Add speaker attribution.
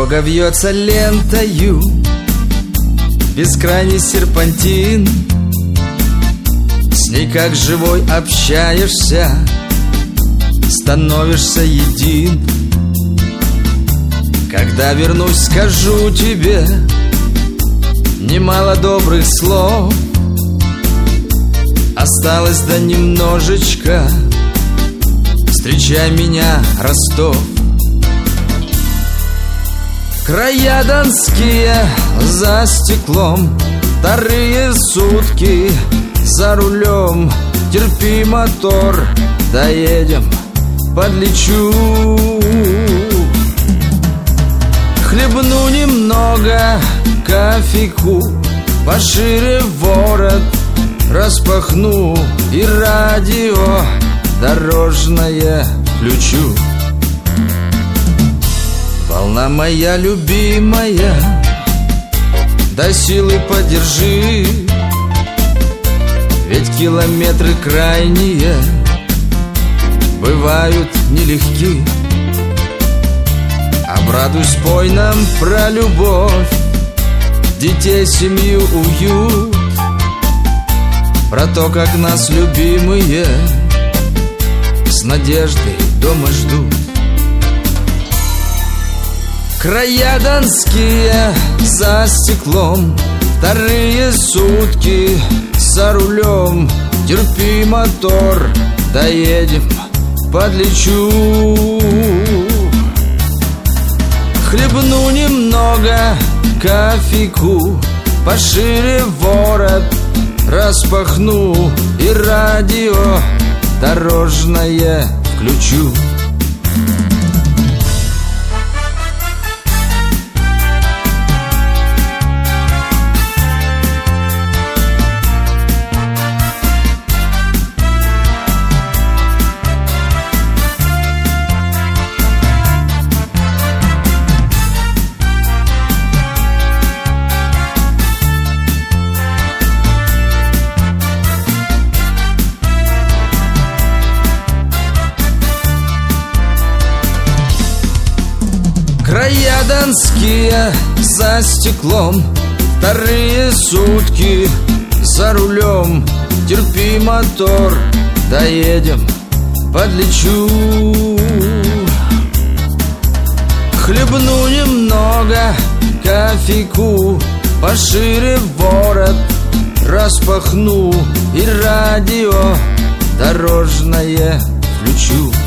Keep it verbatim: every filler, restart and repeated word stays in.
Speaker 1: Дорога вьется лентою, бескрайний серпантин. С ней как живой общаешься, становишься един. Когда вернусь, скажу тебе немало добрых слов. Осталось да немножечко, встречай меня, Ростов. Края донские за стеклом, вторые сутки за рулем. Терпи, мотор, доедем, подлечу. Хлебну немного кофейку, пошире ворот распахну и радио дорожное включу. Волна моя любимая, до силы подержи, ведь километры крайние бывают нелегки. Обрадуй, спой нам про любовь, детей, семью, уют, про то, как нас любимые с надеждой дома ждут. Края донские за стеклом, вторые сутки за рулем. Терпи, мотор, доедем, подлечу. Хлебну немного кофейку, пошире ворот распахну и радио дорожное включу. Края донские за стеклом, вторые сутки за рулем. Терпи, мотор, доедем, подлечу. Хлебну немного кофейку, пошире ворот распахну и радио дорожное включу.